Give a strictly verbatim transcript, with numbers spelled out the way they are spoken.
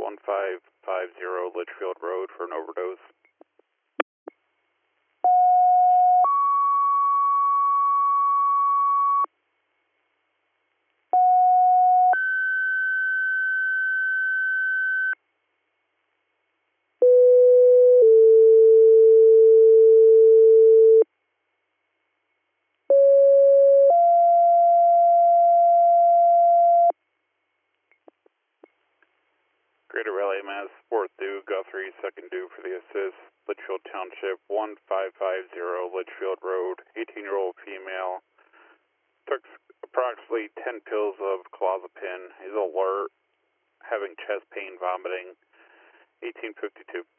one five five zero Litchfield Road for an overdose. Greater Raleigh, Mass, fourth due, Guthrie, second due for the assist. Litchfield Township, one five five zero Litchfield Road, eighteen-year-old female. Took approximately ten pills of clozapine, is alert, having chest pain, vomiting, eighteen fifty-two.